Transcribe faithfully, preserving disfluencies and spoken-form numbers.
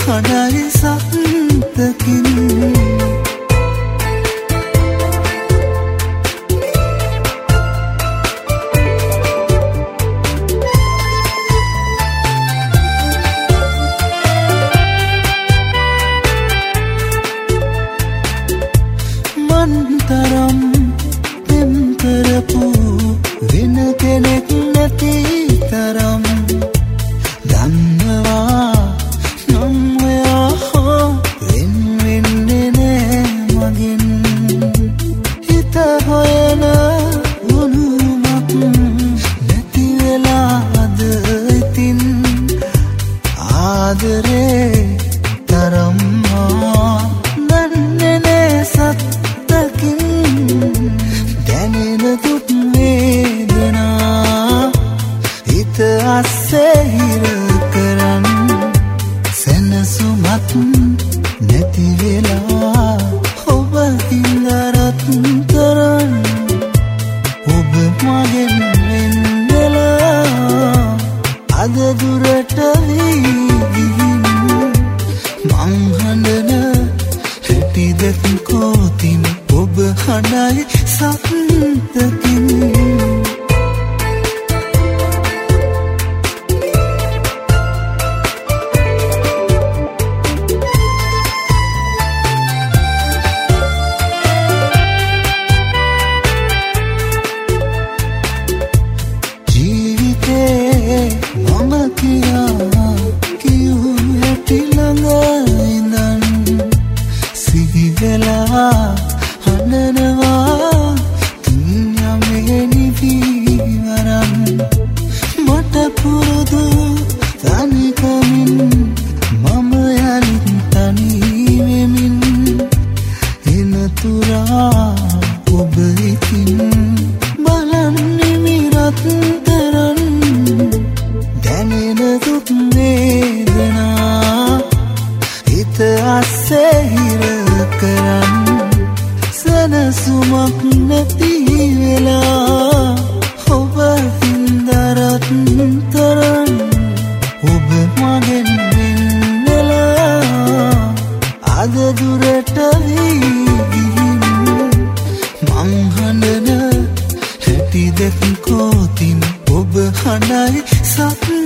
හඬයි සත්තකින් මන්තරම් පෙම් කරපු වෙන කෙනෙක් නැති තරම් දන්නවා නම් ඔයා හෝ වෙන් වෙන්නේ නෑ මගෙන් හිත හොයන උණුමක් නැති වෙලාද ඉතින් ආදරේ තරම් දන්නේ නෑ සත්තකින් දැනෙන දුක් වේදනා හිත අස්සේ හිර කරන් සැනසුමක් නැති වෙලා ඔබ හින්දරත් තරන් ඔබ මගෙන් වෙන් වෙලා අද දුරට වී ගිහින් මං හඬන හැටි දැක්කොතින් ඔබ හඬයි සත්තකින් මම කියා කියූ හැටි ළඟ ඉඳන් සිහි වෙලා හඬනවා තුන්යමේ නිවිවරන් මට පුරුදු තනිකමින් මම යලිත් තනි වෙමින් එනතුරා ඔබ ඉතින් බලන්නේ මිරත්තරන් දැනෙන දුක් වේදනා හිත අස්සේ හිර කරන් සැනසුමක් නැති වෙලා ඔබ හින්දරත් තරන් ඔබ මගෙන් වෙන් වෙලා අද දුරට වී ගිහින් මං හඬන හැටි දැක්කොතින් ඔබ හඬයි සත්